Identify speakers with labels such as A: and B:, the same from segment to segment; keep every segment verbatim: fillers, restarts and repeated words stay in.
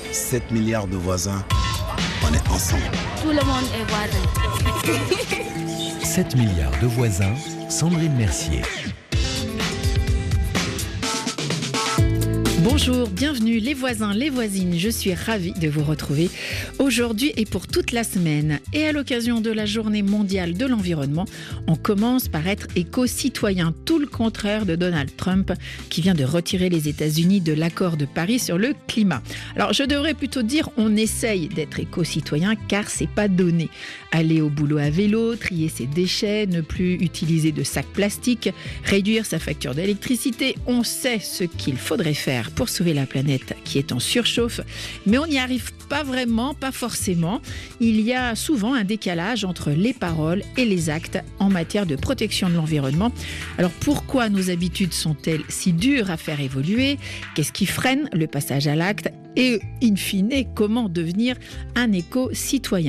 A: sept milliards de voisins, on est ensemble.
B: Tout le monde est voisin.
C: sept milliards de voisins, Sandrine Mercier.
D: Bonjour, bienvenue les voisins, les voisines, je suis ravie de vous retrouver aujourd'hui et pour toute la semaine. Et à l'occasion de la journée mondiale de l'environnement, on commence par être éco-citoyen, tout le contraire de Donald Trump qui vient de retirer les États-Unis de l'accord de Paris sur le climat. Alors je devrais plutôt dire on essaye d'être éco-citoyen car c'est pas donné. Aller au boulot à vélo, trier ses déchets, ne plus utiliser de sacs plastiques, réduire sa facture d'électricité, on sait ce qu'il faudrait faire pour sauver la planète qui est en surchauffe, mais on n'y arrive pas vraiment, pas forcément. Il y a souvent un décalage entre les paroles et les actes en matière de protection de l'environnement. Alors pourquoi nos habitudes sont-elles si dures à faire évoluer ? Qu'est-ce qui freine le passage à l'acte ? Et in fine, comment devenir un éco-citoyen ?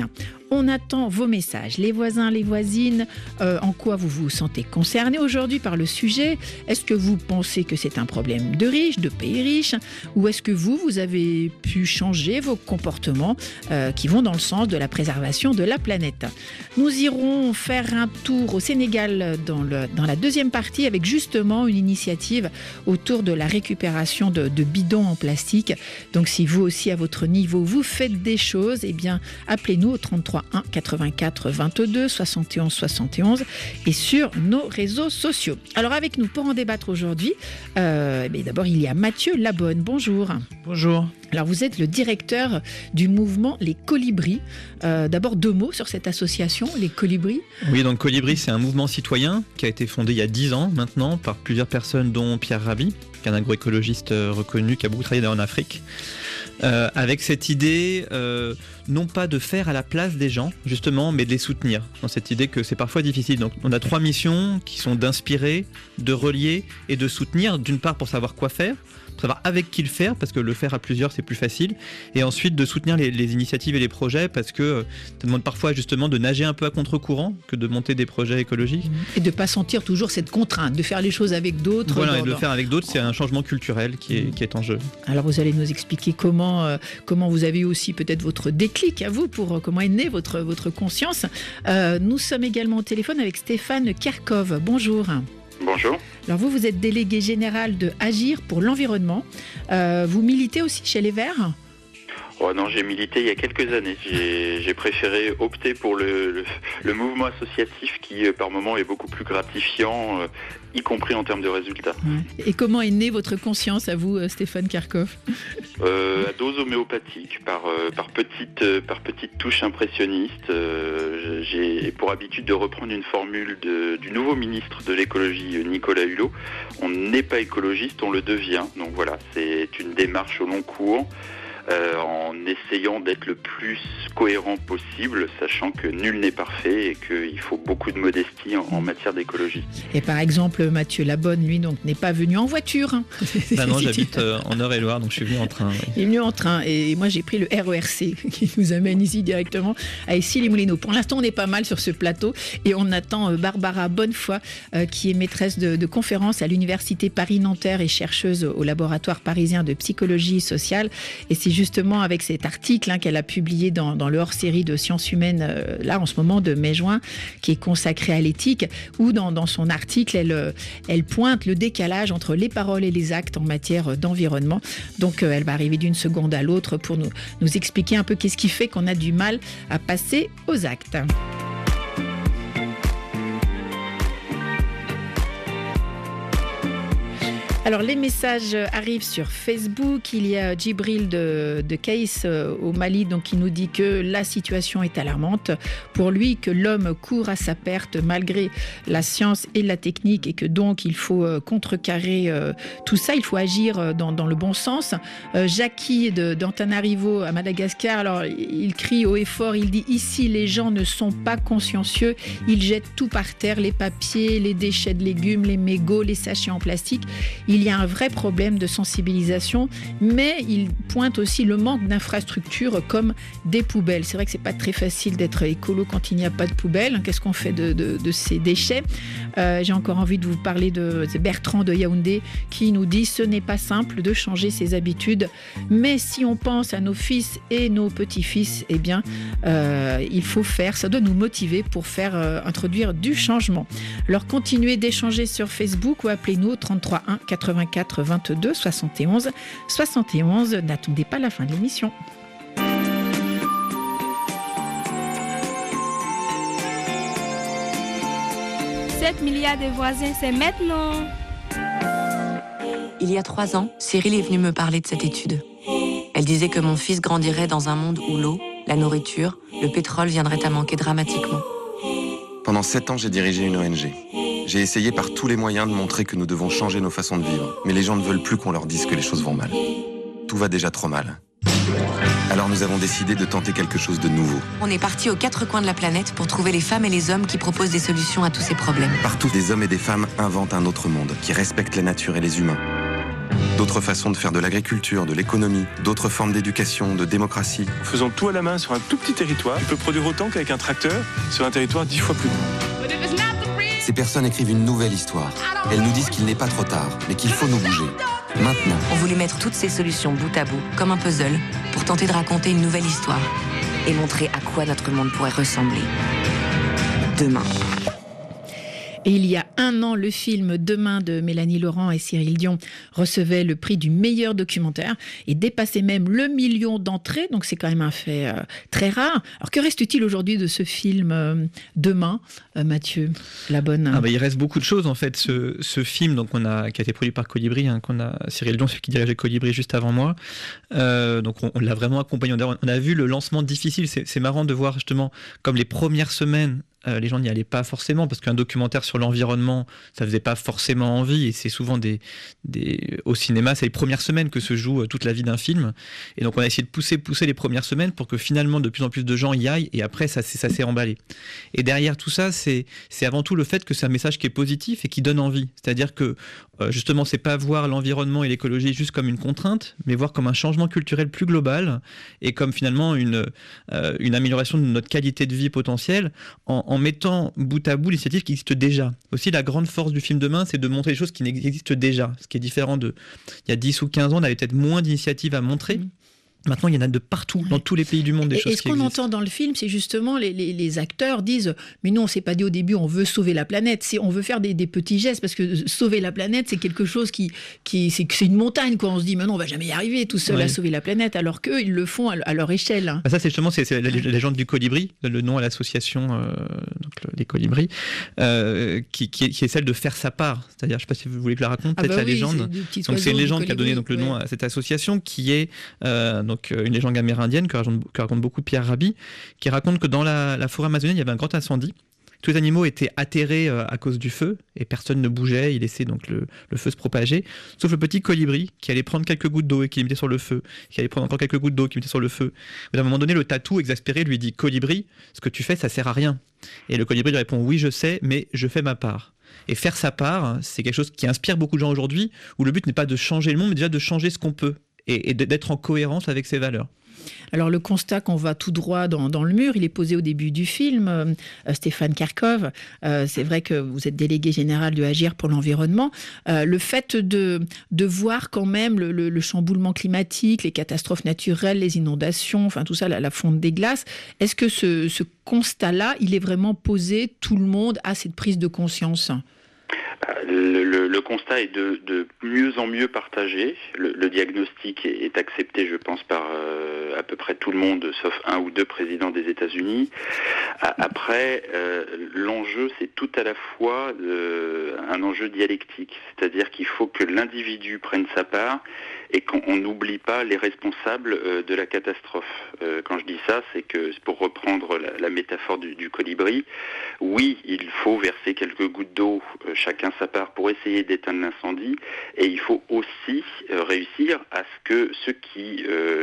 D: On attend vos messages, les voisins, les voisines, euh, en quoi vous vous sentez concernés aujourd'hui par le sujet ? Est-ce que vous pensez que c'est un problème de riches, de pays riches ? Ou est-ce que vous, vous avez pu changer vos comportements euh, qui vont dans le sens de la préservation de la planète ? Nous irons faire un tour au Sénégal dans, le, dans la deuxième partie avec justement une initiative autour de la récupération de, de bidons en plastique. Donc si vous aussi à votre niveau vous faites des choses, eh bien appelez-nous au trente-trois un quatre-vingt-quatre vingt-deux soixante et onze soixante et onze et sur nos réseaux sociaux. Alors avec nous pour en débattre aujourd'hui, euh, eh d'abord il y a Mathieu Labonne. Bonjour.
E: Bonjour.
D: Alors vous êtes le directeur du mouvement Les Colibris. Euh, d'abord deux mots sur cette association, Les Colibris.
E: Oui, donc Colibris, c'est un mouvement citoyen qui a été fondé il y a dix ans maintenant par plusieurs personnes dont Pierre Rabhi, qui est un agroécologiste reconnu qui a beaucoup travaillé en Afrique. Euh, avec cette idée, euh, non pas de faire à la place des gens, justement, mais de les soutenir. Dans cette idée que c'est parfois difficile. Donc, on a trois missions qui sont d'inspirer, de relier et de soutenir. D'une part, pour savoir quoi faire, pour savoir avec qui le faire, parce que le faire à plusieurs, c'est plus facile. Et ensuite, de soutenir les, les initiatives et les projets, parce que euh, ça demande parfois, justement, de nager un peu à contre-courant que de monter des projets écologiques.
D: Et de ne pas sentir toujours cette contrainte, de faire les choses avec d'autres.
E: Voilà,
D: dans,
E: et de le
D: dans...
E: faire avec d'autres, c'est un changement culturel qui est, qui est en jeu.
D: Alors, vous allez nous expliquer comment Euh, comment vous avez eu aussi peut-être votre déclic à vous, pour euh, comment est née votre, votre conscience. Euh, nous sommes également au téléphone avec Stéphane Kerkov. Bonjour.
F: Bonjour.
D: Alors vous, vous êtes délégué général de Agir pour l'environnement. Euh, vous militez aussi chez les Verts ?
F: Oh non, j'ai milité il y a quelques années. J'ai, j'ai préféré opter pour le, le, le mouvement associatif qui, euh, par moment, est beaucoup plus gratifiant, euh, y compris en termes de résultats.
D: Ouais. Et comment est née votre conscience à vous, Stéphane Kerkov ?
F: euh, À dose homéopathique, par, euh, par, petites, euh, par petites touches impressionnistes. Euh, j'ai pour habitude de reprendre une formule de, du nouveau ministre de l'écologie, Nicolas Hulot. On n'est pas écologiste, on le devient. Donc voilà, c'est une démarche au long cours. Euh, en essayant d'être le plus cohérent possible, sachant que nul n'est parfait et qu'il faut beaucoup de modestie en, en matière d'écologie.
D: Et par exemple, Mathieu Labonne, lui, donc, n'est pas venu en voiture. Hein.
E: Bah non, j'habite euh, en Eure-et-Loire, donc je suis venu en train. Oui.
D: Il est venu en train, et moi j'ai pris le R E R C qui nous amène ici directement à Issy-les-Moulineaux. Pour l'instant, on est pas mal sur ce plateau et on attend euh, Barbara Bonnefoy, euh, qui est maîtresse de, de conférences à l'Université Paris-Nanterre et chercheuse au laboratoire parisien de psychologie sociale. Et c'est justement avec cet article hein, qu'elle a publié dans, dans le hors-série de Sciences Humaines, euh, là en ce moment de mai-juin, qui est consacré à l'éthique, où dans, dans son article, elle, elle pointe le décalage entre les paroles et les actes en matière d'environnement. Donc euh, elle va arriver d'une seconde à l'autre pour nous, nous expliquer un peu qu'est-ce qui fait qu'on a du mal à passer aux actes. Alors les messages arrivent sur Facebook. Il y a Djibril de, de Kaïs au Mali donc, qui nous dit que la situation est alarmante. Pour lui, que l'homme court à sa perte malgré la science et la technique et que donc il faut contrecarrer euh, tout ça. Il faut agir dans, dans le bon sens. Euh, Jackie de, d'Antananarivo à Madagascar, alors il crie haut et fort, il dit « Ici, les gens ne sont pas consciencieux. Ils jettent tout par terre, les papiers, les déchets de légumes, les mégots, les sachets en plastique. » Il il y a un vrai problème de sensibilisation, mais il pointe aussi le manque d'infrastructures comme des poubelles. C'est vrai que c'est pas très facile d'être écolo quand il n'y a pas de poubelle. Qu'est-ce qu'on fait de, de, de ces déchets ? euh, J'ai encore envie de vous parler de, de Bertrand de Yaoundé qui nous dit « Ce n'est pas simple de changer ses habitudes, mais si on pense à nos fils et nos petits-fils, eh bien, euh, il faut faire, ça doit nous motiver pour faire euh, introduire du changement. » Alors, continuez d'échanger sur Facebook ou appelez-nous au trente-trois un quatre-vingt-quatre vingt-deux soixante et onze soixante et onze. N'attendez pas la fin de l'émission.
B: sept milliards de voisins, c'est maintenant.
G: Il y a trois ans, Cyril est venue me parler de cette étude. Elle disait que mon fils grandirait dans un monde où l'eau, la nourriture, le pétrole viendraient à manquer dramatiquement.
H: Pendant sept ans, j'ai dirigé une O N G. J'ai essayé par tous les moyens de montrer que nous devons changer nos façons de vivre. Mais les gens ne veulent plus qu'on leur dise que les choses vont mal. Tout va déjà trop mal. Alors nous avons décidé de tenter quelque chose de nouveau.
G: On est parti aux quatre coins de la planète pour trouver les femmes et les hommes qui proposent des solutions à tous ces problèmes.
H: Partout, des hommes et des femmes inventent un autre monde qui respecte la nature et les humains. D'autres façons de faire de l'agriculture, de l'économie, d'autres formes d'éducation, de démocratie.
I: Faisant tout à la main sur un tout petit territoire, il peut produire autant qu'avec un tracteur sur un territoire dix fois plus grand.
H: Ces personnes écrivent une nouvelle histoire. Elles nous disent qu'il n'est pas trop tard, mais qu'il faut nous bouger. Maintenant.
G: On voulait mettre toutes ces solutions bout à bout, comme un puzzle, pour tenter de raconter une nouvelle histoire et montrer à quoi notre monde pourrait ressembler demain.
D: Et il y a un an, le film Demain de Mélanie Laurent et Cyril Dion recevait le prix du meilleur documentaire et dépassait même le million d'entrées. Donc c'est quand même un fait euh, très rare. Alors que reste-t-il aujourd'hui de ce film euh, Demain, euh, Mathieu Labonne?
E: Ah bah, il reste beaucoup de choses en fait. Ce, ce film donc on a, qui a été produit par Colibri, hein, qu'on a, Cyril Dion, celui qui dirigeait Colibri juste avant moi. Euh, donc on, on l'a vraiment accompagné. On a vu le lancement difficile. C'est, c'est marrant de voir justement comme les premières semaines. Euh, les gens n'y allaient pas forcément parce qu'un documentaire sur l'environnement, ça faisait pas forcément envie et c'est souvent des, des au cinéma, c'est les premières semaines que se joue toute la vie d'un film et donc on a essayé de pousser pousser les premières semaines pour que finalement de plus en plus de gens y aillent et après ça, ça s'est emballé. Et derrière tout ça, c'est, c'est avant tout le fait que c'est un message qui est positif et qui donne envie. C'est-à-dire que euh, justement, c'est pas voir l'environnement et l'écologie juste comme une contrainte, mais voir comme un changement culturel plus global et comme finalement une, euh, une amélioration de notre qualité de vie potentielle en en mettant bout à bout l'initiative qui existe déjà. Aussi, la grande force du film Demain, c'est de montrer des choses qui existent déjà, ce qui est différent de... Il y a dix ou quinze ans, on avait peut-être moins d'initiatives à montrer. Mmh. Maintenant, il y en a de partout, dans tous les pays du monde, des
D: et,
E: choses
D: et ce
E: qui
D: qu'on
E: existent.
D: entend dans le film, c'est justement les, les, les acteurs disent « Mais non, on ne s'est pas dit au début, on veut sauver la planète. C'est, on veut faire des, des petits gestes, parce que sauver la planète, c'est quelque chose qui... qui c'est, c'est une montagne, quoi. On se dit « Mais non, on ne va jamais y arriver tout seul oui. à sauver la planète. » Alors qu'eux, ils le font à, à leur échelle. Hein.
E: Bah ça, c'est justement c'est, c'est la, la légende du colibri, le nom à l'association, euh, donc le, les colibris, euh, qui, qui, est, qui est celle de faire sa part. C'est-à-dire, je ne sais pas si vous voulez que je la raconte,
D: ah
E: peut-être
D: bah
E: la
D: oui,
E: légende.
D: C'est
E: donc c'est une légende qui a donné donc, le
D: ouais.
E: nom à cette association, qui est euh, donc, une légende amérindienne que raconte, que raconte beaucoup Pierre Rabhi, qui raconte que dans la, la forêt amazonienne, il y avait un grand incendie. Tous les animaux étaient atterrés euh, à cause du feu et personne ne bougeait. Il laissait donc le, le feu se propager, sauf le petit colibri qui allait prendre quelques gouttes d'eau et qui les mettait sur le feu, qui allait prendre encore quelques gouttes d'eau qui mettait sur le feu. Et à un moment donné, le tatou exaspéré lui dit « Colibri, ce que tu fais, ça sert à rien. » Et le colibri lui répond « Oui, je sais, mais je fais ma part. » Et faire sa part, c'est quelque chose qui inspire beaucoup de gens aujourd'hui, où le but n'est pas de changer le monde, mais déjà de changer ce qu'on peut et, et d'être en cohérence avec ses valeurs.
D: Alors le constat qu'on va tout droit dans, dans le mur, il est posé au début du film. Euh, Stéphane Karkov, euh, c'est vrai que vous êtes délégué général de Agir pour l'environnement. Euh, le fait de, de voir quand même le, le, le chamboulement climatique, les catastrophes naturelles, les inondations, enfin tout ça, la, la fonte des glaces, est-ce que ce, ce constat-là, il est vraiment posé, tout le monde a cette prise de conscience ?
F: Le, le, le constat est de, de mieux en mieux partagé. Le, le diagnostic est, est accepté, je pense, par euh, à peu près tout le monde, sauf un ou deux présidents des États-Unis. Après, euh, l'enjeu, c'est tout à la fois euh, un enjeu dialectique, c'est-à-dire qu'il faut que l'individu prenne sa part et qu'on n'oublie pas les responsables euh, de la catastrophe. Euh, quand je dis ça, c'est que, pour reprendre la, la métaphore du, du colibri, oui, il faut verser quelques gouttes d'eau, euh, chacun sa part, pour essayer d'éteindre l'incendie, et il faut aussi euh, réussir à ce que ceux qui euh,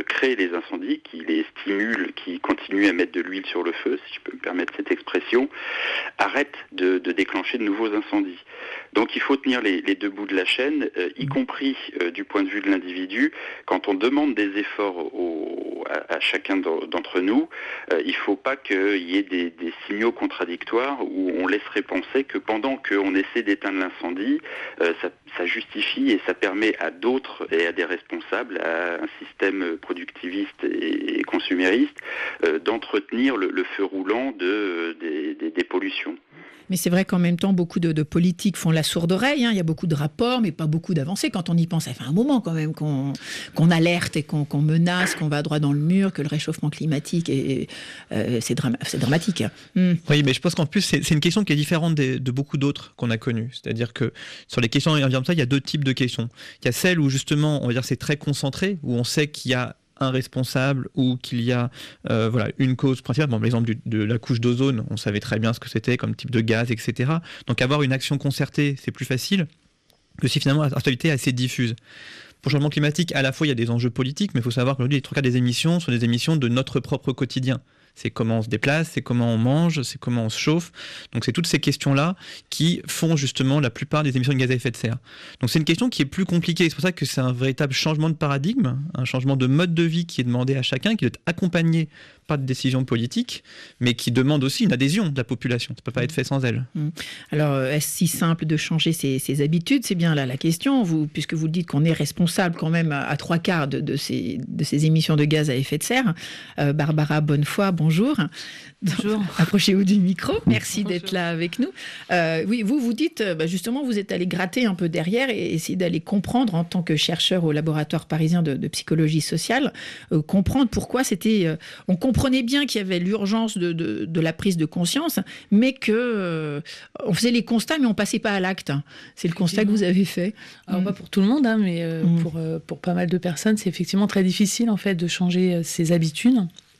F: créent les incendies, qui les stimulent, qui continuent à mettre de l'huile sur le feu, si je peux me permettre cette expression, arrêtent de, de déclencher de nouveaux incendies. Donc il faut tenir les, les deux bouts de la chaîne, euh, y compris euh, du point de vue de l'individu. Quand on demande des efforts au, à, à chacun d'entre nous, euh, il ne faut pas qu'il y ait des, des signaux contradictoires où on laisserait penser que pendant qu'on essaie d'éteindre l'incendie, euh, ça, ça justifie et ça permet à d'autres et à des responsables, à un système productiviste et, et consumériste, euh, d'entretenir le, le feu roulant de, des, des, des pollutions.
D: Mais c'est vrai qu'en même temps, beaucoup de, de politiques font la sourde oreille. Hein. Il y a beaucoup de rapports, mais pas beaucoup d'avancées. Quand on y pense, ça fait un moment quand même qu'on, qu'on alerte et qu'on, qu'on menace, qu'on va droit dans le mur, que le réchauffement climatique, est, euh, c'est, dram- c'est dramatique. Mm.
E: Oui, mais je pense qu'en plus, c'est, c'est une question qui est différente des, de beaucoup d'autres qu'on a connues. C'est-à-dire que sur les questions environnementales, il y a deux types de questions. Il y a celles où justement, on va dire, c'est très concentré, où on sait qu'il y a un responsable ou qu'il y a euh, voilà, une cause principale. Bon, l'exemple du, de la couche d'ozone, on savait très bien ce que c'était comme type de gaz, et cetera. Donc avoir une action concertée, c'est plus facile que si finalement la responsabilité est assez diffuse. Pour le changement climatique, à la fois il y a des enjeux politiques, mais il faut savoir qu'aujourd'hui les trois quarts des émissions sont des émissions de notre propre quotidien. C'est comment on se déplace, c'est comment on mange, c'est comment on se chauffe. Donc c'est toutes ces questions-là qui font justement la plupart des émissions de gaz à effet de serre. Donc c'est une question qui est plus compliquée. C'est pour ça que c'est un véritable changement de paradigme, un changement de mode de vie qui est demandé à chacun, qui doit être accompagné par des décisions politiques, mais qui demande aussi une adhésion de la population. Ça ne peut pas être fait sans elle.
D: Alors est-ce si simple de changer ses, ses habitudes ? C'est bien là la question, vous, puisque vous dites qu'on est responsable quand même à, à trois quarts de, de, ces, de ces émissions de gaz à effet de serre. Euh, Barbara Bonnefoy, bonjour.
J: Bonjour.
D: Approchez-vous du micro. Merci bonjour. D'être là avec nous. Euh, oui, vous vous dites, bah justement, vous êtes allé gratter un peu derrière et essayer d'aller comprendre en tant que chercheur au laboratoire parisien de, de psychologie sociale, euh, comprendre pourquoi c'était. Euh, on comprenait bien qu'il y avait l'urgence de, de, de la prise de conscience, mais que euh, on faisait les constats, mais on passait pas à l'acte. C'est le constat que vous avez fait.
J: Alors mmh. pas pour tout le monde, hein, mais euh, mmh. pour euh, pour pas mal de personnes, c'est effectivement très difficile en fait de changer euh, ses habitudes.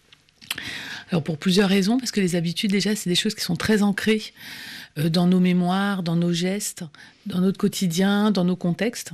J: Alors pour plusieurs raisons, parce que les habitudes déjà c'est des choses qui sont très ancrées euh, dans nos mémoires, dans nos gestes, dans notre quotidien, dans nos contextes.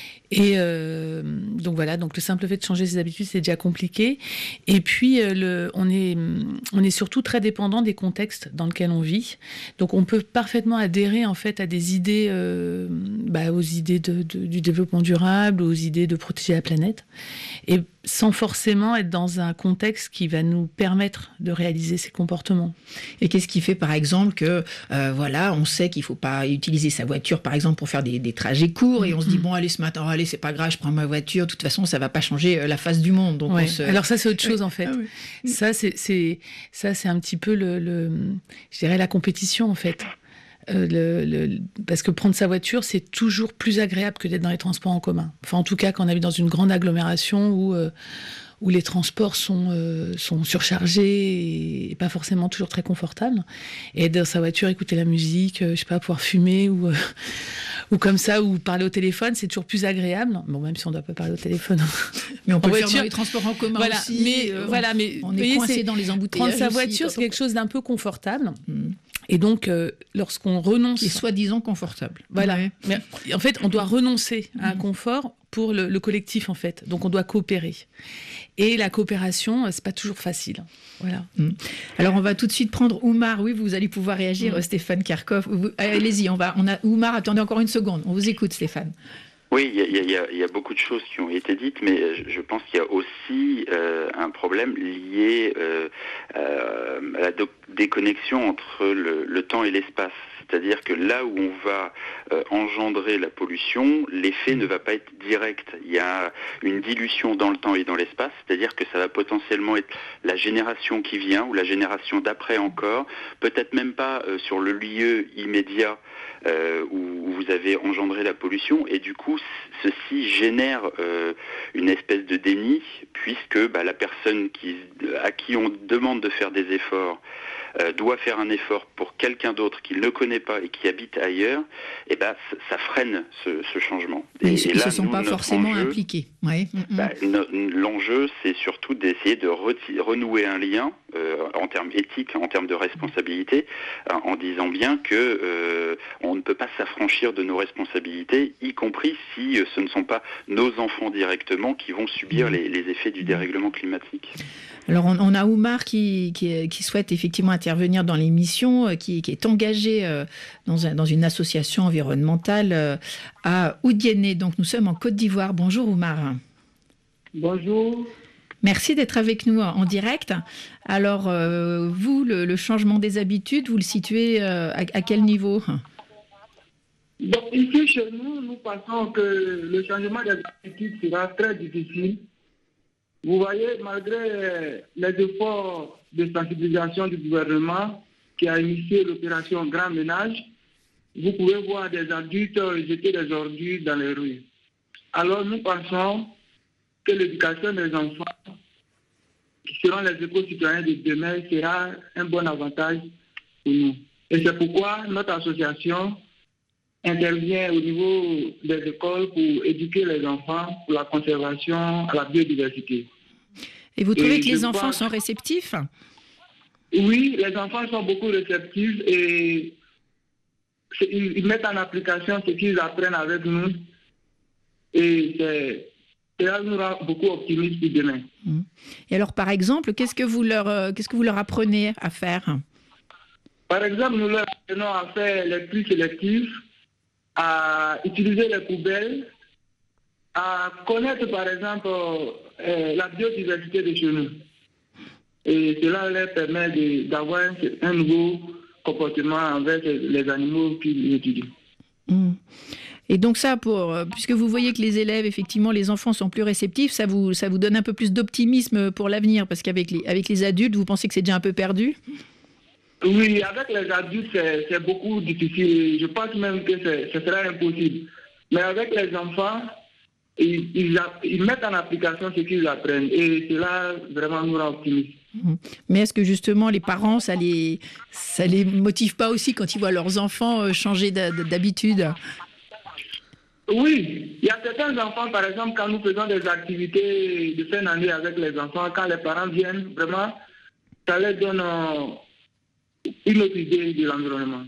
J: Et euh, donc voilà, donc le simple fait de changer ses habitudes, c'est déjà compliqué. Et puis, euh, le, on est, on est surtout très dépendant des contextes dans lesquels on vit. Donc, on peut parfaitement adhérer en fait à des idées, euh, bah, aux idées de, de, du développement durable, aux idées de protéger la planète, et sans forcément être dans un contexte qui va nous permettre de réaliser ces comportements.
D: Et qu'est-ce qui fait, par exemple, que euh, voilà, on sait qu'il ne faut pas utiliser sa voiture, par exemple, pour faire des, des trajets courts, et on se dit bon, allez ce matin, allez, c'est pas grave, je prends ma voiture. De toute façon, ça va pas changer la face du monde. Donc
J: ouais.
D: on se...
J: Alors ça, c'est autre chose en fait. Ah, oui. Ça, c'est, c'est ça, c'est un petit peu le, le, je dirais la compétition en fait. Euh, le, le, parce que prendre sa voiture, c'est toujours plus agréable que d'être dans les transports en commun. Enfin, en tout cas, quand on habite dans une grande agglomération où, euh, où les transports sont, euh, sont surchargés et pas forcément toujours très confortables. Et être dans sa voiture, écouter la musique, euh, je sais pas, pouvoir fumer ou, euh, ou comme ça, ou parler au téléphone, c'est toujours plus agréable. Bon, même si on ne doit pas parler au téléphone.
D: Mais on peut
J: en
D: le
J: voiture,
D: faire dans les transports en commun
J: voilà,
D: aussi.
J: Mais,
D: euh,
J: voilà, mais
D: on est coincé dans les embouteillages.
J: Prendre sa voiture, aussi, c'est quelque chose d'un peu confortable. Mmh. Et donc, euh, lorsqu'on renonce...
D: Et soi-disant confortable.
J: Voilà. Ouais. Mais en fait, on doit renoncer à un confort pour le, le collectif, en fait. Donc, on doit coopérer. Et la coopération, c'est pas toujours facile. Voilà.
D: Mmh. Alors, on va tout de suite prendre Oumar. Oui, vous allez pouvoir réagir, mmh. Stéphane Kerkhoff. Vous, allez-y, on va... On a, Oumar, attendez encore une seconde. On vous écoute, Stéphane.
F: Oui, il y, y, y, y a beaucoup de choses qui ont été dites, mais je, je pense qu'il y a aussi euh, un problème lié euh, euh, à la do- déconnexion entre le, le temps et l'espace. C'est-à-dire que là où on va euh, engendrer la pollution, l'effet ne va pas être direct. Il y a une dilution dans le temps et dans l'espace, c'est-à-dire que ça va potentiellement être la génération qui vient ou la génération d'après encore, peut-être même pas euh, sur le lieu immédiat euh, où, où vous avez engendré la pollution, et du coup, c- ceci génère euh, une espèce de déni, puisque bah, la personne qui, à qui on demande de faire des efforts Euh, doit faire un effort pour quelqu'un d'autre qu'il ne connaît pas et qui habite ailleurs, et ben ça, ça freine ce, ce changement.
D: Et,
F: et,
D: ils ne se sont nous, pas forcément enjeu, impliqués. Ouais.
F: Bah, no, l'enjeu, c'est surtout d'essayer de reti- renouer un lien euh, en termes éthiques, en termes de responsabilité, euh, en disant bien que euh, on ne peut pas s'affranchir de nos responsabilités, y compris si euh, ce ne sont pas nos enfants directement qui vont subir les, les effets du dérèglement climatique.
D: Alors on, on a Oumar qui, qui, qui souhaite effectivement intervenir dans l'émission, qui, qui est engagé euh, dans, un, dans une association environnementale euh, à Oudiéné. Donc nous sommes en Côte d'Ivoire. Bonjour Oumar.
K: Bonjour.
D: Merci d'être avec nous en direct. Alors euh, vous, le, le changement des habitudes, vous le situez euh, à, à quel niveau ?
K: Donc ici chez nous, nous pensons que le changement des habitudes sera très difficile. Vous voyez, malgré les efforts de sensibilisation du gouvernement qui a initié l'opération Grand Ménage, vous pouvez voir des adultes jeter des ordures dans les rues. Alors nous pensons que l'éducation des enfants, qui seront les éco-citoyens de demain, sera un bon avantage pour nous. Et c'est pourquoi notre association intervient au niveau des écoles pour éduquer les enfants pour la conservation à la biodiversité.
D: Et vous trouvez
K: et
D: que les
K: je
D: enfants
K: pense...
D: sont réceptifs ?
K: Oui, les enfants sont beaucoup réceptifs et ils, ils mettent en application ce qu'ils apprennent avec nous. Et c'est, cela nous rend beaucoup optimistes pour demain.
D: Et alors, par exemple, qu'est-ce que vous leur, euh, qu'est-ce que vous leur apprenez à faire ?
K: Par exemple, nous leur apprenons à faire les plus sélectifs, à utiliser les poubelles, à connaître par exemple euh, la biodiversité de chez nous. Et cela leur permet de, d'avoir un, un nouveau comportement envers les animaux qu'ils étudient.
D: Mmh. Et donc ça, pour, puisque vous voyez que les élèves, effectivement, les enfants sont plus réceptifs, ça vous, ça vous donne un peu plus d'optimisme pour l'avenir, parce qu'avec les, avec les adultes, vous pensez que c'est déjà un peu perdu ?
K: Oui, avec les adultes, c'est, c'est beaucoup difficile. Je pense même que c'est, ce sera impossible. Mais avec les enfants, ils, ils, ils mettent en application ce qu'ils apprennent. Et cela, vraiment, nous rend optimistes.
D: Mais est-ce que justement, les parents, ça les, ça les motive pas aussi quand ils voient leurs enfants changer d'habitude ?
K: Oui, il y a certains enfants, par exemple, quand nous faisons des activités de fin d'année avec les enfants, quand les parents viennent, vraiment, ça leur donne... Euh, une autre idée de l'environnement.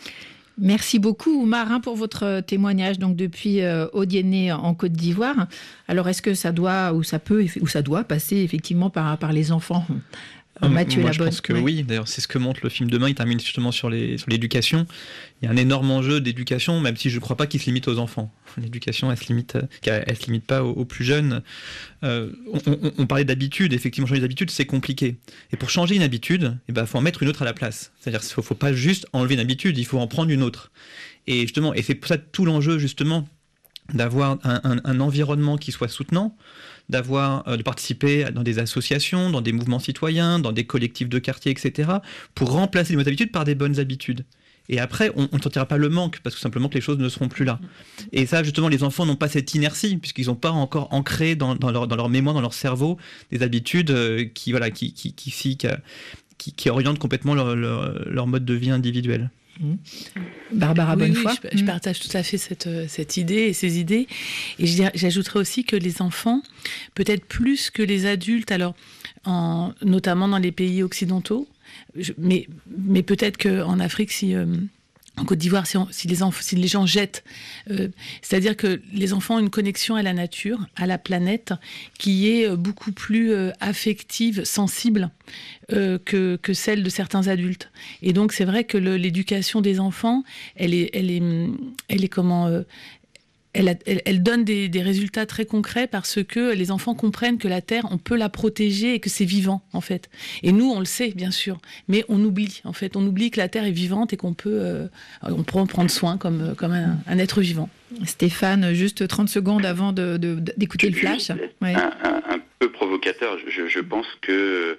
D: Merci beaucoup, Oumar, pour votre témoignage donc depuis euh, Oudiéné en Côte d'Ivoire. Alors, est-ce que ça doit ou ça peut ou ça doit passer effectivement par, par les enfants ?
E: Ah,
D: Mathieu
E: moi,
D: Labonne.
E: je pense que
D: ouais.
E: oui. D'ailleurs, c'est ce que montre le film Demain. Il termine justement sur, les, sur l'éducation. Il y a un énorme enjeu d'éducation, même si je ne crois pas qu'il se limite aux enfants. L'éducation, elle se limite, elle se limite pas aux, aux plus jeunes. Euh, on, on, on parlait d'habitude. Effectivement, changer d'habitude, c'est compliqué. Et pour changer une habitude, il ben, faut en mettre une autre à la place. C'est-à-dire qu'il ne faut, faut pas juste enlever une habitude, il faut en prendre une autre. Et justement, et c'est pour ça tout l'enjeu, justement, d'avoir un, un, un environnement qui soit soutenant, d'avoir, euh, de participer dans des associations, dans des mouvements citoyens, dans des collectifs de quartier, et cetera, pour remplacer les mauvaises habitudes par des bonnes habitudes. Et après, on ne sentira pas le manque, parce que simplement que les choses ne seront plus là. Et ça, justement, les enfants n'ont pas cette inertie, puisqu'ils n'ont pas encore ancré dans, dans, leur, dans leur mémoire, dans leur cerveau, des habitudes euh, qui, voilà, qui, qui, qui, qui, qui, qui orientent complètement leur, leur, leur mode de vie individuel.
D: Mmh. Barbara
J: oui,
D: Bonnefoy.
J: Oui, je, je partage tout à fait cette, cette idée et ces idées. Et j'ajouterais aussi que les enfants, peut-être plus que les adultes, alors en, notamment dans les pays occidentaux, je, mais, mais peut-être qu'en Afrique, si... Euh, en Côte d'Ivoire, si, on, si, les enfants, si les gens jettent, euh, c'est-à-dire que les enfants ont une connexion à la nature, à la planète, qui est beaucoup plus euh, affective, sensible euh, que, que celle de certains adultes. Et donc, c'est vrai que le, l'éducation des enfants, elle est, elle est, elle est comment euh, Elle, a, elle, elle donne des, des résultats très concrets parce que les enfants comprennent que la Terre, on peut la protéger et que c'est vivant, en fait. Et nous, on le sait, bien sûr, mais on oublie, en fait. On oublie que la Terre est vivante et qu'on peut, euh, on peut en prendre soin comme, comme un, un être vivant.
D: Stéphane, juste trente secondes avant de, de, d'écouter le flash. Ouais.
F: Un, un, un peu provocateur, je, je pense que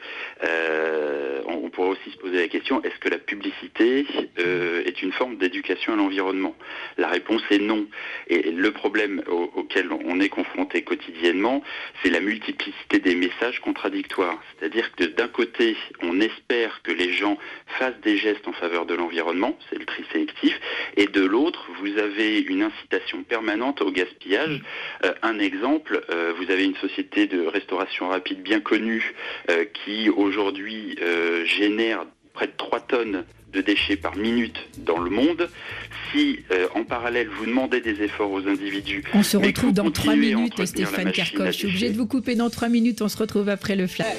F: euh, on pourrait aussi se poser la question, est-ce que la publicité euh, est une forme d'éducation à l'environnement ? La réponse est non. Et le problème au, auquel on est confronté quotidiennement, c'est la multiplicité des messages contradictoires. C'est-à-dire que d'un côté, on espère que les gens fassent des gestes en faveur de l'environnement, c'est le tri sélectif, et de l'autre, vous avez une incitation incitation permanente au gaspillage. Euh, un exemple, euh, vous avez une société de restauration rapide bien connue euh, qui aujourd'hui euh, génère près de trois tonnes de déchets par minute dans le monde. Si euh, en parallèle vous demandez des efforts aux individus...
D: On se retrouve dans trois minutes, Stéphane Kerkhoff. Je suis obligé de vous couper dans trois minutes, on se retrouve après le flash.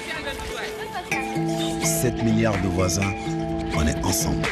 A: sept milliards de voisins, on est ensemble.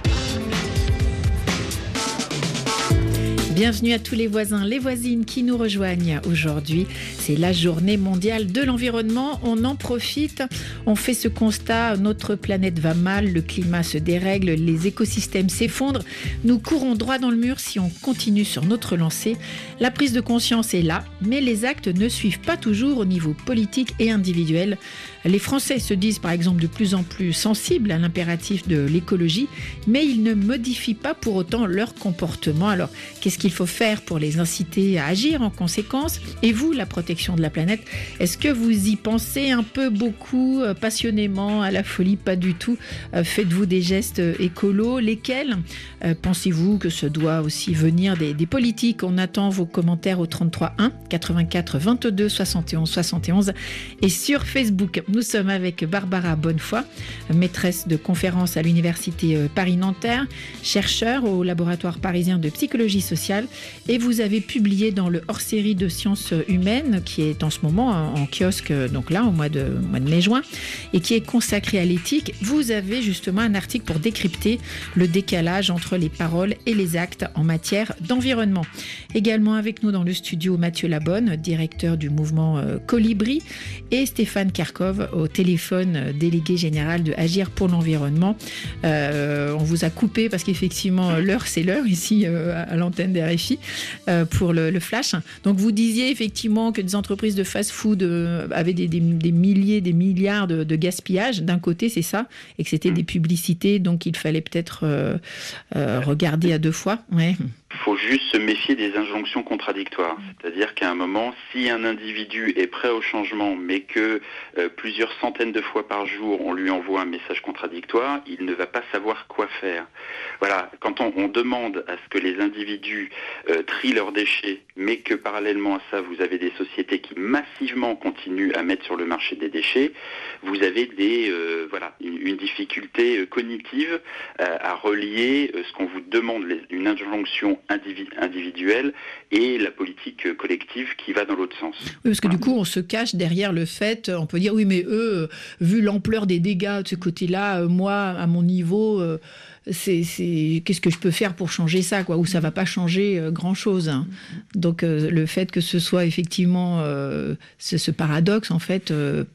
D: Bienvenue à tous les voisins, les voisines qui nous rejoignent aujourd'hui. C'est la journée mondiale de l'environnement. On en profite, on fait ce constat, notre planète va mal, le climat se dérègle, les écosystèmes s'effondrent. Nous courons droit dans le mur si on continue sur notre lancée. La prise de conscience est là, mais les actes ne suivent pas toujours au niveau politique et individuel. Les Français se disent par exemple de plus en plus sensibles à l'impératif de l'écologie, mais ils ne modifient pas pour autant leur comportement. Alors, qu'est-ce qu'il faut faire pour les inciter à agir en conséquence? Et vous, la protection de la planète, est-ce que vous y pensez un peu, beaucoup, euh, passionnément, à la folie? Pas du tout. Euh, faites-vous des gestes écolos? Lesquels? euh, Pensez-vous que ce doit aussi venir des, des politiques? On attend vos commentaires au trente-trois un quatre-vingt-quatre vingt-deux soixante et onze soixante et onze et sur Facebook. Nous sommes avec Barbara Bonnefoy, maîtresse de conférences à l'Université Paris-Nanterre, chercheure au laboratoire parisien de psychologie sociale, et vous avez publié dans le hors-série de sciences humaines, qui est en ce moment en kiosque, donc là, au mois de, au mois de mai-juin, et qui est consacré à l'éthique. Vous avez justement un article pour décrypter le décalage entre les paroles et les actes en matière d'environnement. Également avec nous dans le studio, Mathieu Labonne, directeur du mouvement Colibri, et Stéphane Kerkhoff, au téléphone, délégué général de Agir pour l'environnement. Euh, on vous a coupé parce qu'effectivement, l'heure, c'est l'heure ici euh, à l'antenne des R F I euh, pour le, le flash. Donc, vous disiez effectivement que des entreprises de fast-food euh, avaient des, des, des milliers, des milliards de, de gaspillage. D'un côté, c'est ça, et que c'était des publicités, donc il fallait peut-être euh, euh, regarder à deux fois. Ouais.
F: Il faut juste se méfier des injonctions contradictoires. C'est-à-dire qu'à un moment, si un individu est prêt au changement, mais que euh, plusieurs centaines de fois par jour, on lui envoie un message contradictoire, il ne va pas savoir quoi faire. Voilà, quand on, on demande à ce que les individus euh, trient leurs déchets, mais que parallèlement à ça, vous avez des sociétés qui massivement continuent à mettre sur le marché des déchets, vous avez des, euh, voilà, une, une difficulté euh, cognitive euh, à relier euh, ce qu'on vous demande, les, une injonction individuelle et la politique collective qui va dans l'autre sens.
D: Oui, parce que du coup, on se cache derrière le fait, on peut dire, oui, mais eux, vu l'ampleur des dégâts de ce côté-là, moi, à mon niveau, c'est, c'est, qu'est-ce que je peux faire pour changer ça, quoi, ou ça ne va pas changer grand-chose. Hein. Donc, euh, le fait que ce soit effectivement euh, ce, ce paradoxe, en fait... Euh,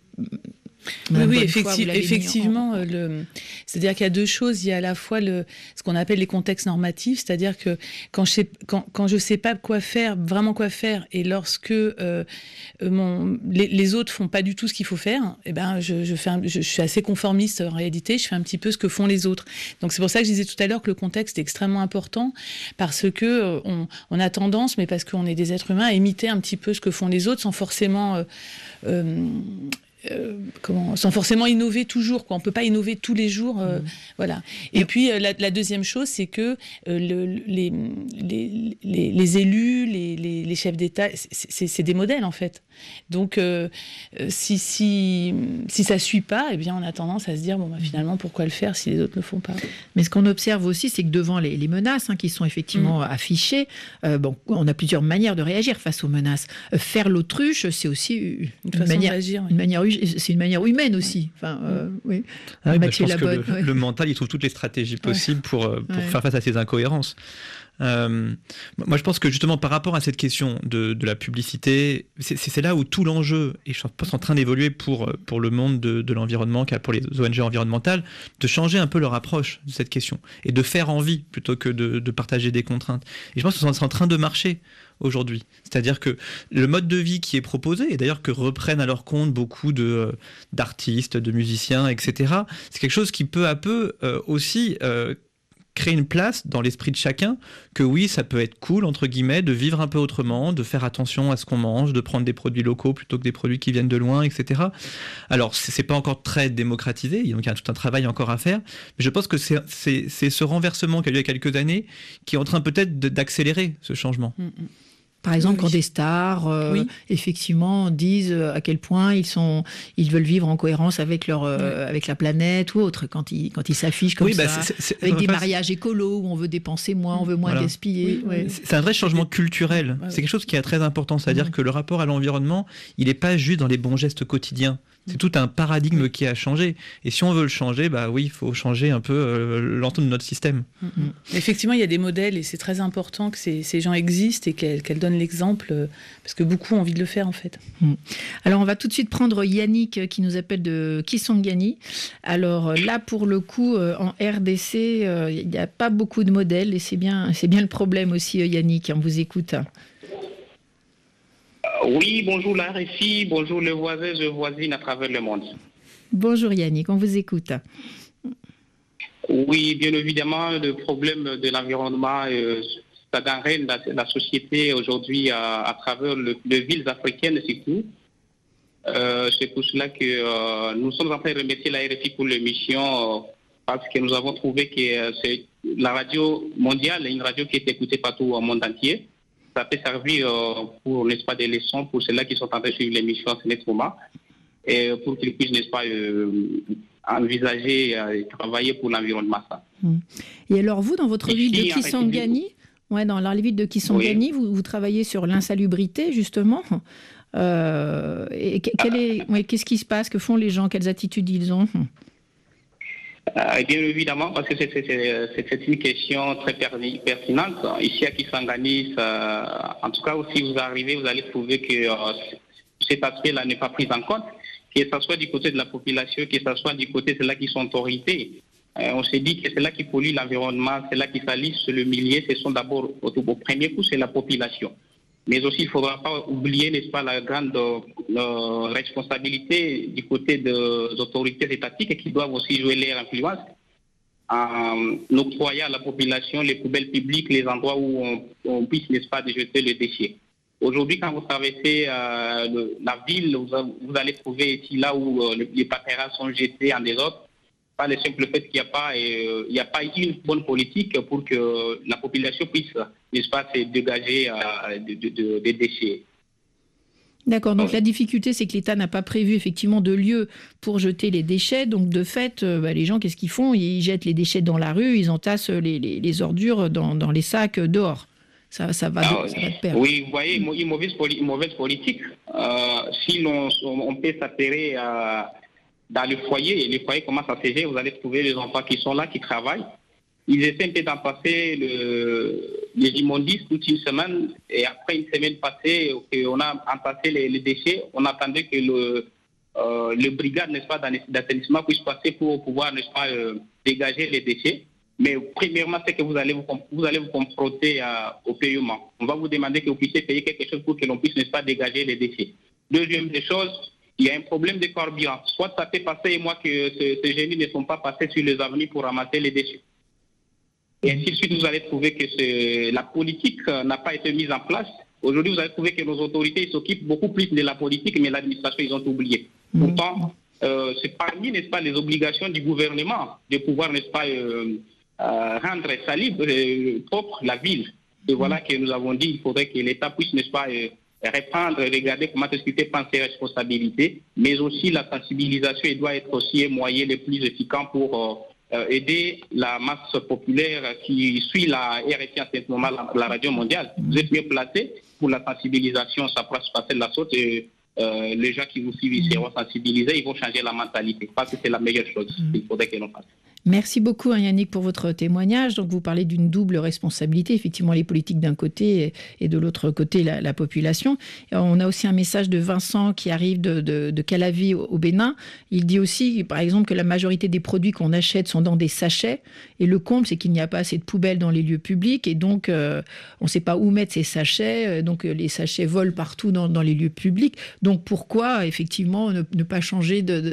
J: Oui, oui effecti- effectivement. En... Le... C'est-à-dire qu'il y a deux choses. Il y a à la fois le... ce qu'on appelle les contextes normatifs, c'est-à-dire que quand je sais, quand, quand je sais pas quoi faire, vraiment quoi faire, et lorsque euh, mon... les, les autres font pas du tout ce qu'il faut faire, eh ben, je, je, fais un... je, je suis assez conformiste en réalité, je fais un petit peu ce que font les autres. Donc c'est pour ça que je disais tout à l'heure que le contexte est extrêmement important, parce que euh, on, on a tendance, mais parce qu'on est des êtres humains, à imiter un petit peu ce que font les autres sans forcément... Euh, euh, Euh, comment, sans forcément innover toujours, quoi. On ne peut pas innover tous les jours. Euh, mmh. Voilà. Et, Et puis, euh, la, la deuxième chose, c'est que euh, le, les, les, les, les élus, les, les, les chefs d'État, c'est, c'est, c'est des modèles, en fait. Donc, euh, si, si, si ça ne suit pas, eh bien, on a tendance à se dire, bon, bah, finalement, pourquoi le faire si les autres ne le font pas?
D: Mais ce qu'on observe aussi, c'est que devant les, les menaces hein, qui sont effectivement mmh. affichées, euh, bon, on a plusieurs manières de réagir face aux menaces. Euh, faire l'autruche, c'est aussi une, une manière, réagir, oui. une manière c'est une manière humaine aussi. Enfin, euh, oui.
E: Ah oui, bah, je pense que le, ouais. le mental, il trouve toutes les stratégies possibles ouais. pour, pour ouais. faire face à ces incohérences. Euh, moi, je pense que justement, par rapport à cette question de, de la publicité, c'est, c'est là où tout l'enjeu est, je pense, en train d'évoluer pour, pour le monde de, de l'environnement, pour les O N G environnementales, de changer un peu leur approche de cette question et de faire envie plutôt que de, de partager des contraintes. Et je pense que c'est en train de marcher aujourd'hui. C'est-à-dire que le mode de vie qui est proposé, et d'ailleurs que reprennent à leur compte beaucoup de, d'artistes, de musiciens, et cetera, c'est quelque chose qui peu à peu euh, aussi... Euh, créer une place dans l'esprit de chacun que oui, ça peut être cool, entre guillemets, de vivre un peu autrement, de faire attention à ce qu'on mange, de prendre des produits locaux plutôt que des produits qui viennent de loin, et cetera. Alors, c'est, c'est pas encore très démocratisé, donc il y a tout un travail encore à faire, mais je pense que c'est, c'est, c'est ce renversement qui a eu il y a quelques années qui est en train peut-être de, d'accélérer ce changement.
D: Mmh. Par exemple, oui. quand des stars, euh, oui. effectivement, disent à quel point ils sont, ils veulent vivre en cohérence avec leur, euh, oui. avec la planète ou autre, quand ils, quand ils s'affichent comme oui, ça, bah c'est, c'est, avec des face... mariages écolos où on veut dépenser moins, on veut moins voilà. gaspiller.
E: Oui, ouais. C'est un vrai changement culturel. Ouais, c'est quelque chose qui est très important, c'est-à-dire ouais. que le rapport à l'environnement, il n'est pas juste dans les bons gestes quotidiens. C'est tout un paradigme qui a changé. Et si on veut le changer, bah oui, il faut changer un peu euh, l'ensemble de notre système.
J: Mm-hmm. Effectivement, il y a des modèles et c'est très important que ces, ces gens existent et qu'elles, qu'elles donnent l'exemple euh, parce que beaucoup ont envie de le faire en fait.
D: Mm. Alors, on va tout de suite prendre Yannick qui nous appelle de Kisangani. Alors là, pour le coup, euh, en R D C, euh, il n'y a pas beaucoup de modèles et c'est bien, c'est bien le problème aussi, Yannick. On vous écoute.
L: Oui, bonjour la R F I, bonjour les voisins et voisines à travers le monde.
D: Bonjour Yannick, on vous écoute.
L: Oui, bien évidemment, le problème de l'environnement, euh, ça gangrène la, la société aujourd'hui à, à travers le, les villes africaines surtout. Euh, c'est pour cela que euh, nous sommes en train de remercier la R F I pour l'émission euh, parce que nous avons trouvé que euh, c'est la radio mondiale est une radio qui est écoutée partout au monde entier. Ça peut servir euh, pour, n'est-ce pas, des leçons pour ceux-là qui sont en train de suivre l'émission à ce moment et pour qu'ils puissent, n'est-ce pas, euh, envisager euh, et travailler pour l'environnement. Ça.
D: Et alors vous, dans votre ville de Kisangani, ouais, dans la ville de Kisangani, oui. vous, vous travaillez sur l'insalubrité justement. Euh, et quel est, ouais, qu'est-ce qui se passe? Que font les gens? Quelles attitudes ils ont?
L: Euh, bien évidemment, parce que c'est, c'est, c'est, c'est une question très pertinente. Ici à Kisangani, ça, en tout cas, si vous arrivez, vous allez trouver que euh, cet aspect-là n'est pas pris en compte, que ce soit du côté de la population, que ce soit du côté de ceux-là qui sont autorités. Euh, on s'est dit que c'est là qui pollue l'environnement, c'est là qui salisse le milieu, ce sont d'abord, au, au premier coup, c'est la population. Mais aussi, il ne faudra pas oublier, n'est-ce pas, la grande euh, responsabilité du côté des autorités étatiques qui doivent aussi jouer leur influence en octroyant à la population les poubelles publiques, les endroits où on, on puisse, n'est-ce pas, jeter les déchets. Aujourd'hui, quand vous traversez euh, le, la ville, vous, vous allez trouver ici, là où euh, les pâturages sont jetés en désordre, pas le simple fait qu'il n'y a pas, euh, il n'y a pas une bonne politique pour que la population puisse, n'est-ce pas, se dégager euh, de, de, de, des déchets.
D: D'accord, donc la difficulté, c'est que l'État n'a pas prévu effectivement de lieu pour jeter les déchets. Donc de fait, euh, bah, les gens, qu'est-ce qu'ils font? Ils jettent les déchets dans la rue, ils entassent les, les, les ordures dans, dans les sacs dehors. Ça, ça, va,
L: ah,
D: de, ça va de pair.
L: Oui, vous voyez, une mauvaise, une mauvaise politique. Euh, si l'on on peut s'appairer euh, dans le foyer, et les foyers commencent à sécher, vous allez trouver les enfants qui sont là, qui travaillent. Ils essaient un peu d'empasser le, les immondices toute une semaine, et après une semaine passée, on a entassé les, les déchets, on attendait que le, euh, le brigade, n'est-ce pas, d'assainissement puisse passer pour pouvoir, n'est-ce pas, euh, dégager les déchets. Mais premièrement, c'est que vous allez vous, vous, allez vous confronter à, au paiement. On va vous demander que vous puissiez payer quelque chose pour que l'on puisse, n'est-ce pas, dégager les déchets. Deuxième des choses, il y a un problème de carburant. Soit ça peut passer, et moi, que ce, ces génies ne sont pas passés sur les avenues pour ramasser les déchets. Et ainsi de suite, vous allez trouver que ce, la politique n'a pas été mise en place. Aujourd'hui, vous allez trouver que nos autorités s'occupent beaucoup plus de la politique, mais l'administration, ils ont oublié. Mmh. Pourtant, euh, c'est parmi, n'est-ce pas, les obligations du gouvernement de pouvoir, n'est-ce pas, euh, euh, rendre salive, euh, propre la ville. Et voilà que nous avons dit, il faudrait que l'État puisse, n'est-ce pas, euh, reprendre, regarder comment est-ce qu'il fait prendre ses responsabilités, mais aussi la sensibilisation, elle doit être aussi un moyen le plus efficace pour euh, euh, aider la masse populaire qui suit la R F I en ce moment, la, la radio mondiale. Vous êtes mieux placé pour la sensibilisation, ça pourra se passer de la sorte et euh, les gens qui vous suivent ils seront sensibilisés, ils vont changer la mentalité, parce que c'est la meilleure chose qu'il faudrait que l'on fasse.
D: Merci beaucoup Yannick pour votre témoignage. Donc vous parlez d'une double responsabilité, effectivement les politiques d'un côté et de l'autre côté la, la population. Et on a aussi un message de Vincent qui arrive de, de, de Calavi au, au Bénin. Il dit aussi par exemple que la majorité des produits qu'on achète sont dans des sachets et le comble c'est qu'il n'y a pas assez de poubelles dans les lieux publics et donc euh, on ne sait pas où mettre ces sachets, donc euh, les sachets volent partout dans, dans les lieux publics. Donc pourquoi effectivement ne, ne pas changer de, de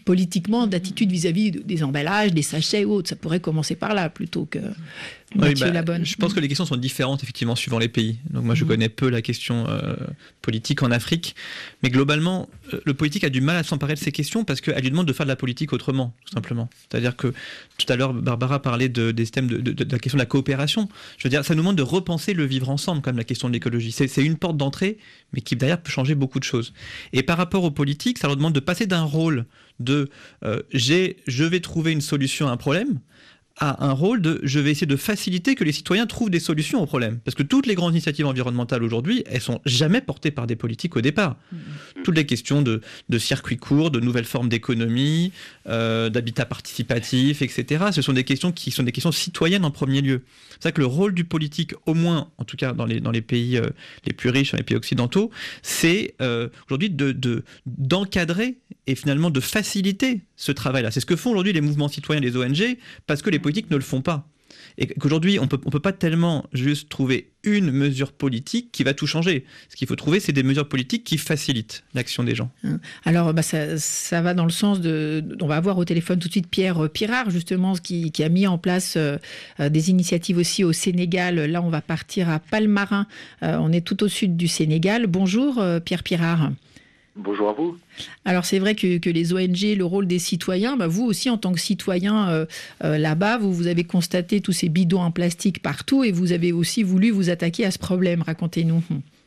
D: politiquement d'attitude vis-à-vis des emballages, des sachets ou autres. Ça pourrait commencer par là plutôt que Mathieu
E: oui, bah,
D: Labonne.
E: Je pense que les questions sont différentes effectivement suivant les pays. Donc moi je mmh. connais peu la question euh, politique en Afrique, mais globalement euh, le politique a du mal à s'emparer de ces questions parce qu'elle lui demande de faire de la politique autrement, tout simplement. C'est-à-dire que tout à l'heure Barbara parlait de, des systèmes de, de, de la question de la coopération. Je veux dire, ça nous demande de repenser le vivre ensemble quand même, la question de l'écologie. C'est, c'est une porte d'entrée, mais qui derrière peut changer beaucoup de choses. Et par rapport aux politiques, ça leur demande de passer d'un rôle de euh, j'ai, je vais trouver une solution à un problème à un rôle de je vais essayer de faciliter que les citoyens trouvent des solutions aux problèmes. Parce que toutes les grandes initiatives environnementales aujourd'hui, elles sont jamais portées par des politiques au départ. Mmh. Toutes les questions de, de circuits courts, de nouvelles formes d'économie, euh, d'habitat participatif, et cetera. Ce sont des questions qui sont des questions citoyennes en premier lieu. C'est ça que le rôle du politique, au moins, en tout cas dans les, dans les pays euh, les plus riches, dans les pays occidentaux, c'est euh, aujourd'hui de, de, d'encadrer et finalement de faciliter ce travail-là. C'est ce que font aujourd'hui les mouvements citoyens, les O N G, parce que les politiques ne le font pas. Et qu'aujourd'hui, on peut, on peut pas tellement juste trouver une mesure politique qui va tout changer. Ce qu'il faut trouver, c'est des mesures politiques qui facilitent l'action des gens.
D: Alors, bah, ça, ça va dans le sens de... On va avoir au téléphone tout de suite Pierre Pirard, justement, qui, qui a mis en place euh, des initiatives aussi au Sénégal. Là, on va partir à Palmarin. Euh, on est tout au sud du Sénégal. Bonjour, euh, Pierre Pirard.
M: Bonjour à vous.
D: Alors c'est vrai que, que les O N G, le rôle des citoyens, bah vous aussi en tant que citoyen euh, euh, là-bas, vous, vous avez constaté tous ces bidons en plastique partout et vous avez aussi voulu vous attaquer à ce problème. Racontez-nous.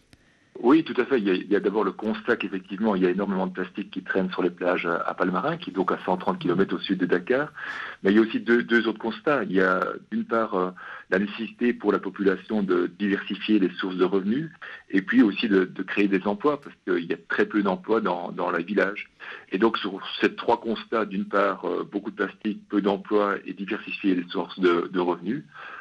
M: Oui, tout à fait. Il y a, il y a d'abord le constat qu'effectivement, il y a énormément de plastique qui traîne sur les plages à Palmarin, qui est donc à cent trente kilomètres au sud de Dakar. Mais il y a aussi deux, deux autres constats. Il y a d'une part euh, la nécessité pour la population de diversifier les sources de revenus et puis aussi de, de créer des emplois parce qu'il y a très peu d'emplois dans, dans les villages. Et donc sur ces trois constats, d'une part, euh, beaucoup de plastique, peu d'emplois et diversifier les sources de, de revenus,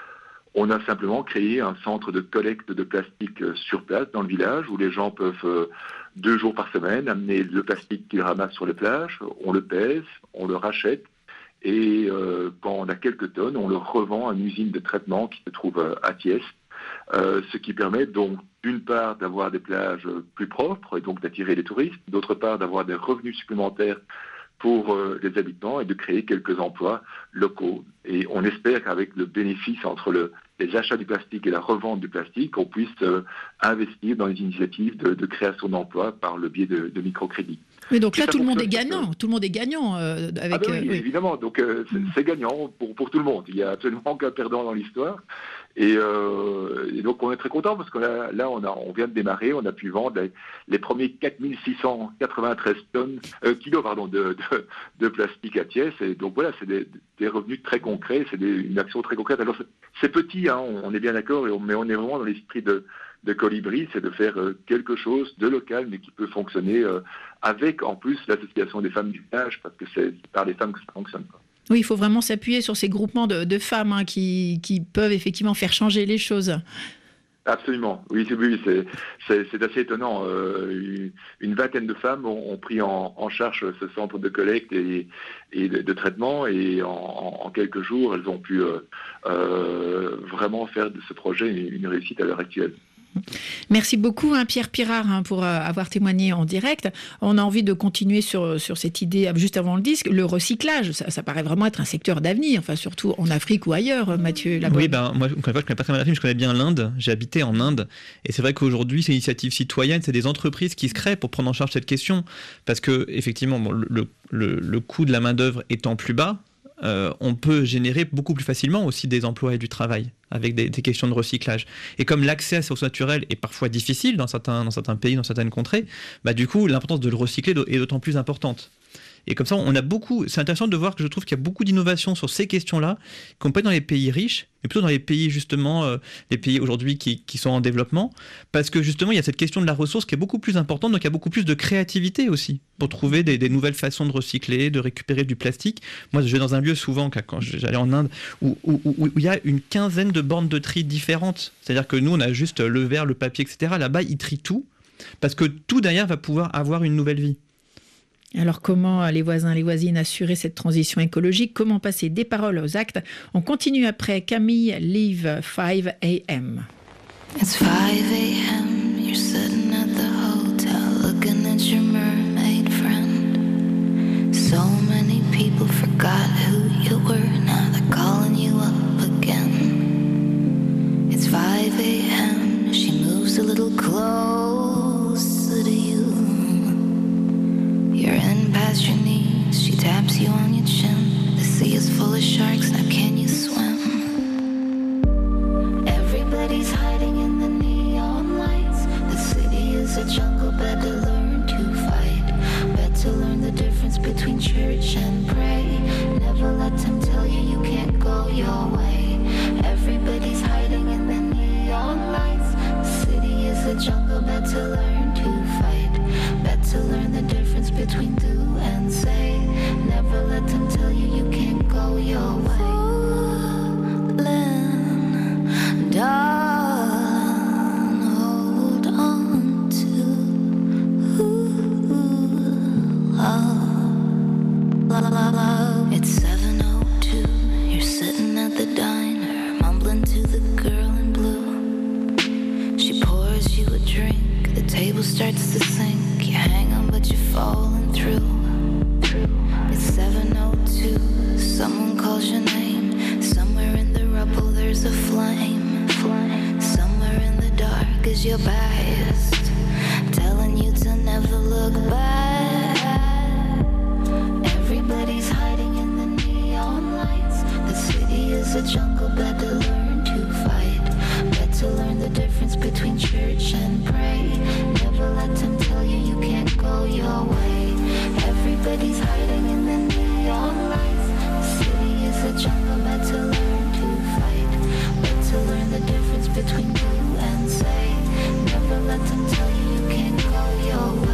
M: on a simplement créé un centre de collecte de plastique sur place dans le village où les gens peuvent euh, deux jours par semaine amener le plastique qu'ils ramassent sur les plages, on le pèse, on le rachète et euh, quand on a quelques tonnes, on le revend à une usine de traitement qui se trouve euh, à Thiès, euh, ce qui permet donc d'une part d'avoir des plages plus propres et donc d'attirer les touristes, d'autre part d'avoir des revenus supplémentaires pour euh, les habitants et de créer quelques emplois locaux. Et on espère qu'avec le bénéfice entre le, les achats du plastique et la revente du plastique, on puisse euh, investir dans les initiatives de, de création d'emplois par le biais de, de microcrédits.
D: Mais donc là, tout le monde est gagnant. Tout le monde est gagnant euh, avec.
M: Ah ben oui,
D: euh, oui,
M: évidemment. Donc euh, c'est, c'est gagnant pour, pour tout le monde. Il n'y a absolument aucun perdant dans l'histoire. Et, euh, et donc on est très content parce que là, là on, a, on vient de démarrer, on a pu vendre les, les premiers quatre mille six cent quatre-vingt-treize tonnes, euh, kilos pardon, de, de, de plastique à Thiès. Et donc voilà, c'est des, des revenus très concrets, c'est des, une action très concrète. Alors c'est, c'est petit, hein, on, on est bien d'accord, et on, mais on est vraiment dans l'esprit de, de Colibri, c'est de faire euh, quelque chose de local mais qui peut fonctionner euh, avec en plus l'association des femmes du village parce que c'est par les femmes que ça fonctionne, quoi.
D: Oui, il faut vraiment s'appuyer sur ces groupements de, de femmes hein, qui, qui peuvent effectivement faire changer les choses.
M: Absolument, oui, c'est, oui, c'est, c'est, c'est assez étonnant. Euh, une vingtaine de femmes ont, ont pris en, en charge ce centre de collecte et, et de, de traitement et en, en quelques jours, elles ont pu euh, euh, vraiment faire de ce projet une, une réussite à l'heure actuelle.
D: Merci beaucoup hein, Pierre Pirard hein, pour euh, avoir témoigné en direct. On a envie de continuer sur, sur cette idée juste avant le disque, le recyclage, ça, ça paraît vraiment être un secteur d'avenir, enfin surtout en Afrique ou ailleurs, Mathieu Labonne.
E: Oui, ben moi, je ne connais pas très bien l'Afrique, je connais bien l'Inde, j'ai habité en Inde et c'est vrai qu'aujourd'hui ces initiatives citoyennes, c'est des entreprises qui se créent pour prendre en charge cette question parce que effectivement bon, le, le, le coût de la main d'œuvre étant plus bas, Euh, on peut générer beaucoup plus facilement aussi des emplois et du travail avec des, des questions de recyclage. Et comme l'accès à ces ressources naturelles est parfois difficile dans certains, dans certains pays, dans certaines contrées, bah du coup, l'importance de le recycler est d'autant plus importante. Et comme ça, on a beaucoup. C'est intéressant de voir que je trouve qu'il y a beaucoup d'innovations sur ces questions-là, qu'on peut être dans les pays riches, mais plutôt dans les pays justement, euh, les pays aujourd'hui qui, qui sont en développement, parce que justement, il y a cette question de la ressource qui est beaucoup plus importante, donc il y a beaucoup plus de créativité aussi pour trouver des, des nouvelles façons de recycler, de récupérer du plastique. Moi, je vais dans un lieu souvent quand j'allais en Inde où, où, où, où il y a une quinzaine de bornes de tri différentes. C'est-à-dire que nous, on a juste le verre, le papier, et cetera. Là-bas, ils trient tout, parce que tout derrière va pouvoir avoir une nouvelle vie.
D: Alors comment les voisins, les voisines assurer cette transition écologique? Comment passer des paroles aux actes? On continue après Camille Live five a.m.
N: It's five a.m. You're sitting at the hotel looking at your mermaid friend. So So many people forgot who you were. Now they're calling you up again. It's five a.m. She moves a little closer to you. You're in past your knees. She taps you on your chin. The sea is full of sharks. Now can you swim? Everybody's hiding in the neon lights. The city is a jungle. Better learn to fight. Better learn the difference between church and pray. Never let them tell you you can't go your way. Everybody's hiding in the neon lights. The city is a jungle. Better learn to fight. Better learn the difference between do and say. Never let them tell you you can't go your way. Falling, darling, hold on to ooh, love, love, love. It's seven oh two. You're sitting at the diner, mumbling to the girl in blue. She pours you a drink. The table starts to sink. You hang on, but you're falling through. It's seven oh two. Someone calls your name. Somewhere in the rubble there's a flame. Somewhere in the dark is your past, telling you to never look back. Everybody's hiding in the neon lights. The city is a jungle. Better learn to fight. Better learn the difference between church and pray. Never let them tell you you can't go your way. Everybody's hiding in the neon lights. The city is a jungle. Better learn to fight. Better learn the difference between do and say. Never let them tell you you can't go your way.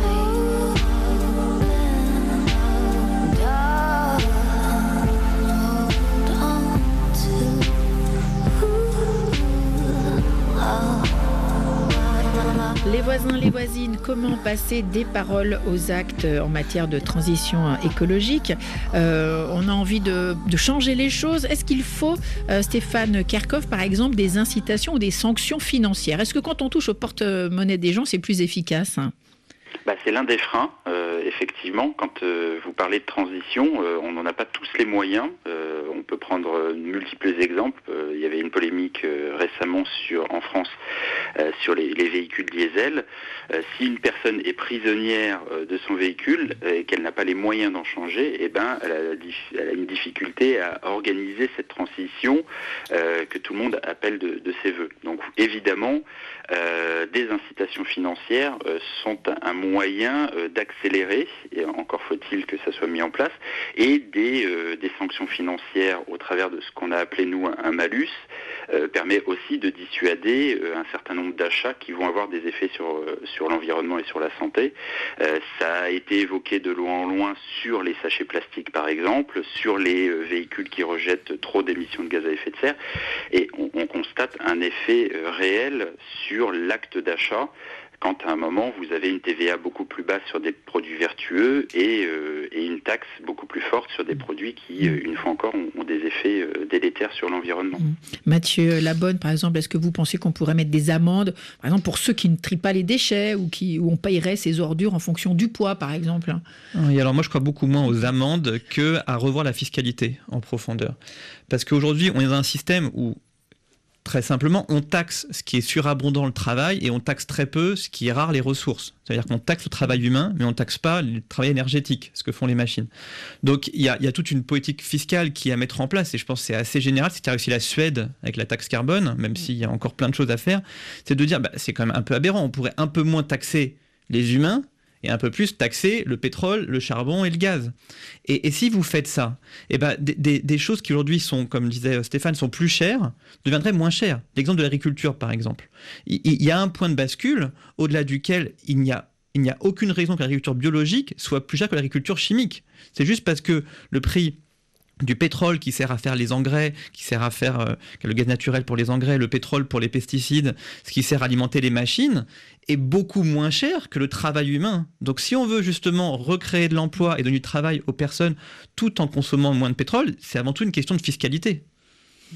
D: Les voisins, les voisines, comment passer des paroles aux actes en matière de transition écologique? euh, On a envie de, de changer les choses. Est-ce qu'il faut, euh, Stéphane Kerckhoff, par exemple, des incitations ou des sanctions financières? Est-ce que quand on touche au porte-monnaie des gens, c'est plus efficace?
F: Bah, c'est l'un des freins, euh, effectivement. Quand euh, vous parlez de transition, euh, on n'en a pas tous les moyens. Euh, on peut prendre euh, multiples exemples. Euh, il y avait une polémique euh, récemment sur, en France euh, sur les, les véhicules diesel. Euh, si une personne est prisonnière euh, de son véhicule euh, et qu'elle n'a pas les moyens d'en changer, eh ben, elle, a, elle a une difficulté à organiser cette transition euh, que tout le monde appelle de, de ses voeux. Donc évidemment, euh, des incitations financières euh, sont un moyen euh, d'accélérer, et encore faut-il que ça soit mis en place, et des, euh, des sanctions financières au travers de ce qu'on a appelé nous un, un malus, euh, permet aussi de dissuader euh, un certain nombre d'achats qui vont avoir des effets sur, euh, sur l'environnement et sur la santé. Euh, ça a été évoqué de loin en loin sur les sachets plastiques par exemple, sur les euh, véhicules qui rejettent trop d'émissions de gaz à effet de serre, et on, on constate un effet euh, réel sur l'acte d'achat. Quand à un moment, vous avez une T V A beaucoup plus basse sur des produits vertueux et, euh, et une taxe beaucoup plus forte sur des produits qui, euh, une fois encore, ont, ont des effets euh, délétères sur l'environnement.
D: Mathieu Labonne, par exemple, est-ce que vous pensez qu'on pourrait mettre des amendes, par exemple, pour ceux qui ne trient pas les déchets ou qui, où on payerait ces ordures en fonction du poids, par exemple?
E: Oui, alors moi, je crois beaucoup moins aux amendes qu'à revoir la fiscalité en profondeur. Parce qu'aujourd'hui, on est dans un système où très simplement, on taxe ce qui est surabondant, le travail, et on taxe très peu ce qui est rare, les ressources. C'est-à-dire qu'on taxe le travail humain, mais on ne taxe pas le travail énergétique, ce que font les machines. Donc il y a, y a toute une politique fiscale qui est à mettre en place, et je pense que c'est assez général, c'est ce qu'a réussi la Suède avec la taxe carbone, même s'il y a encore plein de choses à faire, c'est de dire, bah, c'est quand même un peu aberrant, on pourrait un peu moins taxer les humains, et un peu plus taxer le pétrole, le charbon et le gaz. Et, et si vous faites ça, eh ben, des, des, des choses qui aujourd'hui sont, comme disait Stéphane, sont plus chères, deviendraient moins chères. L'exemple de l'agriculture, par exemple. Il, il y a un point de bascule au-delà duquel il n'y a, il n'y a aucune raison que l'agriculture biologique soit plus chère que l'agriculture chimique. C'est juste parce que le prix du pétrole qui sert à faire les engrais, qui sert à faire euh, le gaz naturel pour les engrais, le pétrole pour les pesticides, ce qui sert à alimenter les machines, est beaucoup moins cher que le travail humain. Donc si on veut justement recréer de l'emploi et donner du travail aux personnes tout en consommant moins de pétrole, c'est avant tout une question de fiscalité.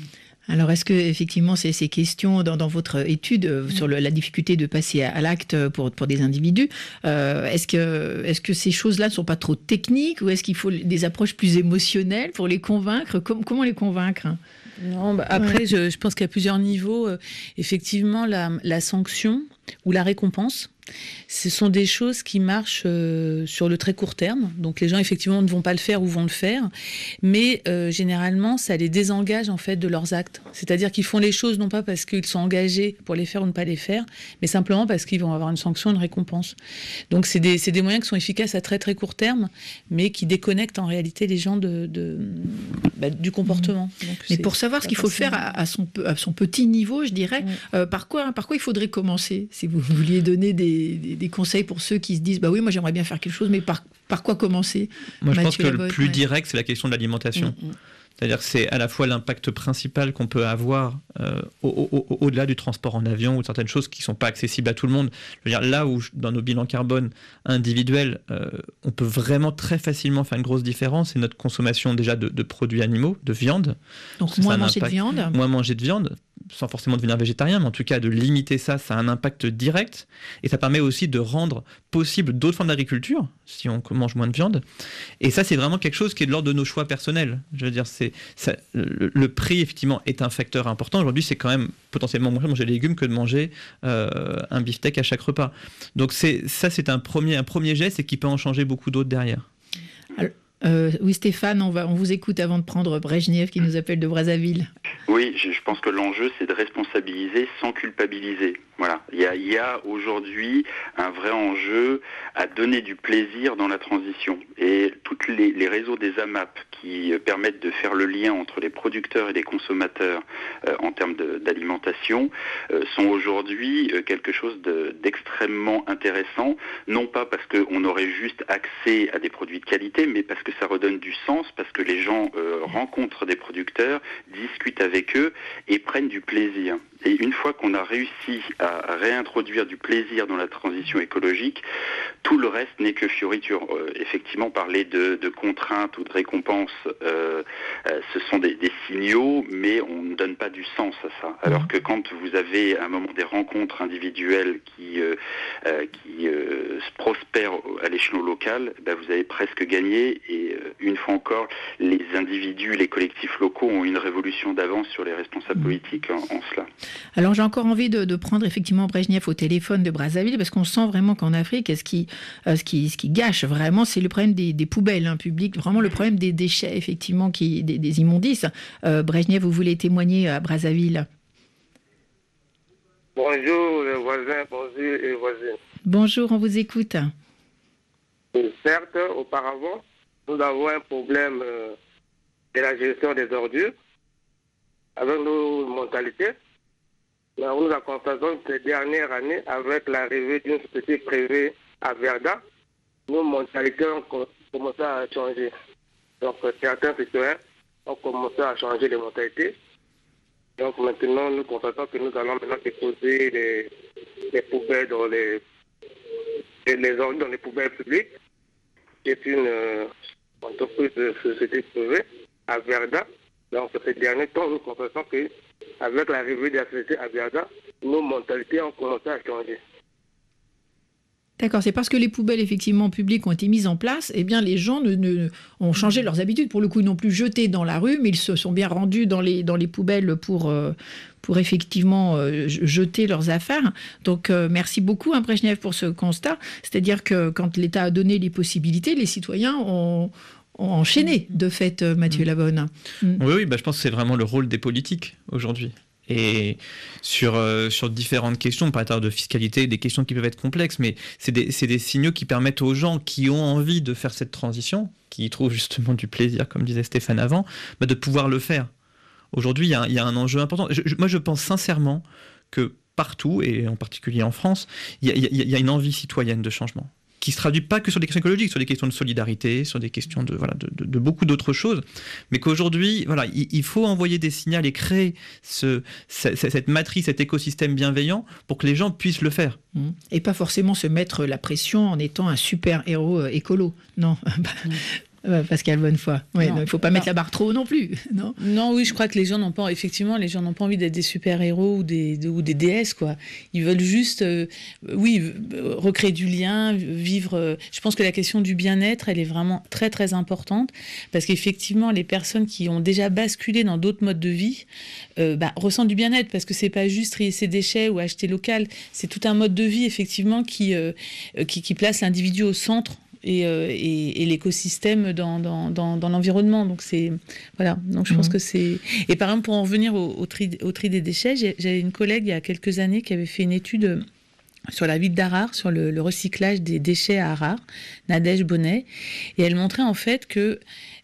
D: Alors, est-ce que effectivement ces, ces questions dans, dans votre étude euh, sur le, la difficulté de passer à, à l'acte pour, pour des individus, euh, est-ce que, est-ce que ces choses-là ne sont pas trop techniques ou est-ce qu'il faut des approches plus émotionnelles pour les convaincre ? Com- Comment les convaincre ?
J: Non, bah après, ouais. je, je pense qu'il y a plusieurs niveaux. Euh, effectivement, la, la sanction ou la récompense, ce sont des choses qui marchent euh, sur le très court terme. Donc les gens effectivement ne vont pas le faire ou vont le faire, mais euh, généralement ça les désengage en fait de leurs actes. C'est-à-dire qu'ils font les choses non pas parce qu'ils sont engagés pour les faire ou ne pas les faire, mais simplement parce qu'ils vont avoir une sanction, une récompense. Donc c'est des, c'est des moyens qui sont efficaces à très très court terme, mais qui déconnectent en réalité les gens de, de, bah, du comportement. Donc,
D: mais pour savoir ce qu'il faut faire à, à, son, à son petit niveau, je dirais, ouais. euh, par quoi, par quoi il faudrait commencer ? Si vous vouliez donner des Des, des conseils pour ceux qui se disent bah oui moi j'aimerais bien faire quelque chose mais par, par quoi commencer ?
E: Moi je
D: Mathieu
E: pense que
D: Labotte,
E: le plus
D: ouais.
E: direct c'est la question de l'alimentation. Mmh, mmh. C'est-à-dire que c'est à la fois l'impact principal qu'on peut avoir euh, au, au, au, au-delà du transport en avion ou certaines choses qui ne sont pas accessibles à tout le monde. Je veux dire, là où dans nos bilans carbone individuels, euh, on peut vraiment très facilement faire une grosse différence, c'est notre consommation déjà de, de produits animaux, de viande.
D: Donc
E: ça,
D: moins
E: ça
D: manger
E: impact,
D: de viande.
E: Moins manger de viande, sans forcément devenir végétarien, mais en tout cas de limiter ça, ça a un impact direct. Et ça permet aussi de rendre possible d'autres formes d'agriculture, si on mange moins de viande. Et ça, c'est vraiment quelque chose qui est de l'ordre de nos choix personnels. Je veux dire, c'est, ça, le, le prix, effectivement, est un facteur important. Aujourd'hui, c'est quand même potentiellement moins cher de manger des légumes que de manger euh, un beefsteak à chaque repas. Donc c'est, ça, c'est un premier, un premier geste et qui peut en changer beaucoup d'autres derrière.
D: Alors, euh, oui, Stéphane, on, va, on vous écoute avant de prendre Brejnev qui nous appelle de Brazzaville.
F: Oui, je, je pense que l'enjeu, c'est de responsabiliser sans culpabiliser. Voilà, il y a, il y a aujourd'hui un vrai enjeu à donner du plaisir dans la transition. Et tous les, les réseaux des A M A P qui permettent de faire le lien entre les producteurs et les consommateurs euh, en termes de, d'alimentation euh, sont aujourd'hui euh, quelque chose de, d'extrêmement intéressant. Non pas parce qu'on aurait juste accès à des produits de qualité, mais parce que ça redonne du sens, parce que les gens euh, rencontrent des producteurs, discutent avec eux et prennent du plaisir. Et une fois qu'on a réussi à réintroduire du plaisir dans la transition écologique, tout le reste n'est que fioriture. Euh, effectivement, parler de, de contraintes ou de récompenses, euh, euh, ce sont des, des signaux, mais on ne donne pas du sens à ça. Alors que quand vous avez à un moment des rencontres individuelles qui, euh, euh, qui euh, prospèrent à l'échelon local, ben vous avez presque gagné. Et euh, une fois encore, les individus, les collectifs locaux ont une révolution d'avance sur les responsables politiques en, en cela.
D: Alors j'ai encore envie de, de prendre effectivement Brejnev au téléphone de Brazzaville parce qu'on sent vraiment qu'en Afrique, ce qui, euh, ce qui, ce qui gâche vraiment, c'est le problème des, des poubelles hein, publiques, vraiment le problème des déchets, effectivement, qui, des, des immondices. Euh, Brejnev, vous voulez témoigner à Brazzaville ?
O: Bonjour les voisins, bonjour les voisines.
D: Bonjour, on vous écoute.
O: Et certes, auparavant, nous avons un problème euh, de la gestion des ordures avec nos mentalités. Nous avons constaté ces dernières années, avec l'arrivée d'une société privée à Verda, nos mentalités ont commencé à changer. Donc certains citoyens ont commencé à changer les mentalités. Donc maintenant, nous constatons que nous allons maintenant déposer les, les poubelles dans les, les ordures dans les poubelles publiques. C'est une euh, entreprise de société privée à Verda. Donc ces derniers temps, nous constatons que avec l'arrivée de la société à Verda, nos mentalités ont commencé à changer.
D: D'accord, c'est parce que les poubelles effectivement publiques ont été mises en place, eh bien les gens ne, ne, ont changé leurs habitudes. Pour le coup, ils n'ont plus jeté dans la rue, mais ils se sont bien rendus dans les, dans les poubelles pour, euh, pour effectivement euh, jeter leurs affaires. Donc euh, merci beaucoup, hein, Brejnev, pour ce constat. C'est-à-dire que quand l'État a donné les possibilités, les citoyens ont... ont enchaîné, de fait, Mathieu Labonne.
E: Mm. Oui, oui bah, je pense que c'est vraiment le rôle des politiques aujourd'hui. Et sur, euh, sur différentes questions, par exemple de fiscalité, des questions qui peuvent être complexes, mais c'est des, c'est des signaux qui permettent aux gens qui ont envie de faire cette transition, qui y trouvent justement du plaisir, comme disait Stéphane avant, bah, de pouvoir le faire. Aujourd'hui, il y a, y a un enjeu important. Je, je, moi, je pense sincèrement que partout, et en particulier en France, il y, y, y a une envie citoyenne de changement, qui ne se traduit pas que sur des questions écologiques, sur des questions de solidarité, sur des questions de, voilà, de, de, de beaucoup d'autres choses, mais qu'aujourd'hui, voilà, il, il faut envoyer des signaux et créer ce, ce, cette matrice, cet écosystème bienveillant pour que les gens puissent le faire.
D: Et pas forcément se mettre la pression en étant un super héros écolo, non. euh, Pascal Bonnefoy. Ouais, il ne faut pas non. mettre la barre trop haut non plus. Non,
J: non, oui, je crois que les gens n'ont pas, effectivement, les gens n'ont pas envie d'être des super-héros ou des, de, ou des déesses, quoi. Ils veulent juste, euh, oui, recréer du lien, vivre. Euh, je pense que la question du bien-être, elle est vraiment très, très importante, parce qu'effectivement, les personnes qui ont déjà basculé dans d'autres modes de vie euh, bah, ressentent du bien-être, parce que c'est pas juste trier ses déchets ou acheter local, c'est tout un mode de vie, effectivement, qui, euh, qui, qui place l'individu au centre. Et, euh, et, et l'écosystème dans, dans, dans, dans l'environnement. Donc, c'est, voilà. Donc je pense mmh. que c'est... Et par exemple, pour en revenir au, au, tri, au tri des déchets, j'ai, j'avais une collègue il y a quelques années qui avait fait une étude sur la ville d'Harare, sur le, le recyclage des déchets à Harare, Nadège Bonnet, et elle montrait en fait qu'il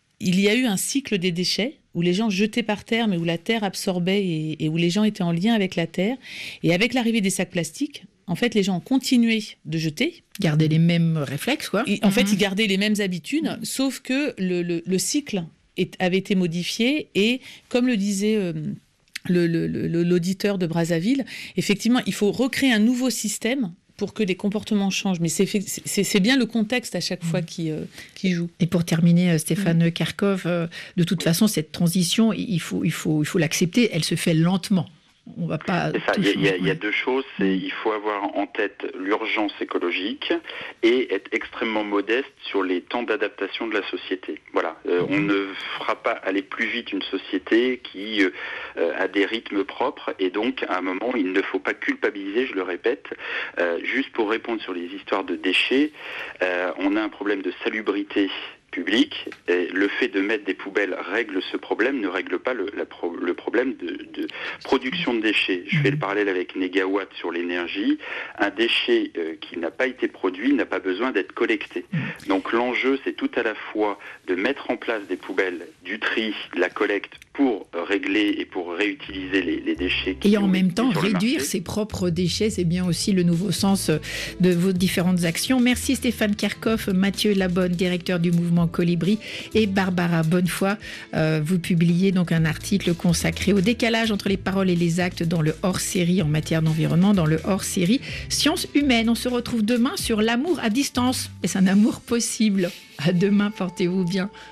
J: y a eu un cycle des déchets où les gens jetaient par terre, mais où la terre absorbait et, et où les gens étaient en lien avec la terre. Et avec l'arrivée des sacs plastiques, en fait, les gens ont continué de jeter.
D: Garder les mêmes réflexes, quoi.
J: Et, en mmh. fait, ils gardaient les mêmes habitudes, mmh. sauf que le, le, le cycle est, avait été modifié. Et comme le disait euh, le, le, le, l'auditeur de Brazzaville, effectivement, il faut recréer un nouveau système pour que les comportements changent. Mais c'est, c'est, c'est bien le contexte à chaque fois qui, euh, qui joue.
D: Et pour terminer, Stéphane mmh. Kerkhoff, euh, de toute façon, cette transition, il faut, il faut, il faut l'accepter, elle se fait lentement. On va pas.
F: C'est ça. Il y, y, y a deux choses. C'est il faut avoir en tête l'urgence écologique et être extrêmement modeste sur les temps d'adaptation de la société. Voilà. Euh, on ne fera pas aller plus vite une société qui euh, a des rythmes propres et donc à un moment il ne faut pas culpabiliser. Je le répète. Euh, juste pour répondre sur les histoires de déchets, euh, on a un problème de salubrité public, et le fait de mettre des poubelles règle ce problème, ne règle pas le, la pro, le problème de, de production de déchets. Je fais le parallèle avec Négawatt sur l'énergie. Un déchet euh, qui n'a pas été produit n'a pas besoin d'être collecté. Donc l'enjeu, c'est tout à la fois de mettre en place des poubelles, du tri, de la collecte pour régler et pour réutiliser les, les déchets.
D: Qui et en même temps, réduire ses propres déchets, c'est bien aussi le nouveau sens de vos différentes actions. Merci Stéphane Kerkhoff, Mathieu Labonne, directeur du mouvement Colibri, et Barbara Bonnefoy. Euh, vous publiez donc un article consacré au décalage entre les paroles et les actes dans le hors-série en matière d'environnement, dans le hors-série Sciences humaines. On se retrouve demain sur l'amour à distance. Est-ce un amour possible? À demain, portez-vous bien.